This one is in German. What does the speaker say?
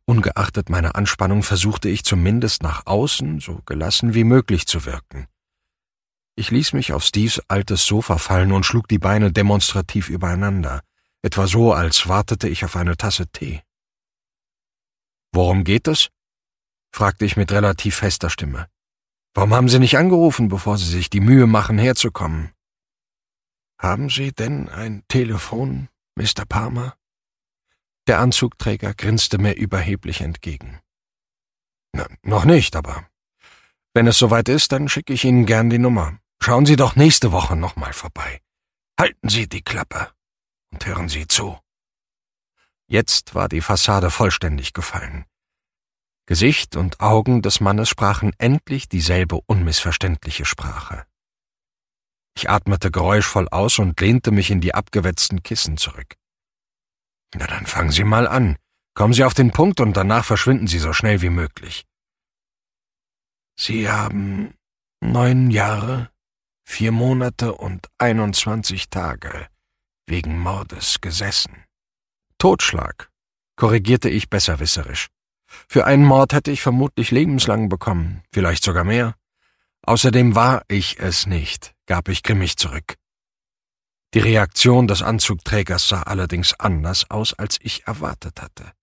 Ungeachtet meiner Anspannung versuchte ich zumindest nach außen so gelassen wie möglich zu wirken. Ich ließ mich auf Steves altes Sofa fallen und schlug die Beine demonstrativ übereinander, etwa so, als wartete ich auf eine Tasse Tee. »Worum geht es?« fragte ich mit relativ fester Stimme. »Warum haben Sie nicht angerufen, bevor Sie sich die Mühe machen, herzukommen?« »Haben Sie denn ein Telefon, Mr. Palmer?« Der Anzugträger grinste mir überheblich entgegen. »Noch nicht, aber wenn es soweit ist, dann schicke ich Ihnen gern die Nummer. Schauen Sie doch nächste Woche nochmal vorbei. Halten Sie die Klappe und hören Sie zu.« Jetzt war die Fassade vollständig gefallen. Gesicht und Augen des Mannes sprachen endlich dieselbe unmissverständliche Sprache. Ich atmete geräuschvoll aus und lehnte mich in die abgewetzten Kissen zurück. »Na dann fangen Sie mal an. Kommen Sie auf den Punkt und danach verschwinden Sie so schnell wie möglich.« »Sie haben 9 Jahre, 4 Monate und 21 Tage wegen Mordes gesessen.« »Totschlag«, korrigierte ich besserwisserisch. »Für einen Mord hätte ich vermutlich lebenslang bekommen, vielleicht sogar mehr. Außerdem war ich es nicht«, gab ich grimmig zurück. Die Reaktion des Anzugträgers sah allerdings anders aus, als ich erwartet hatte.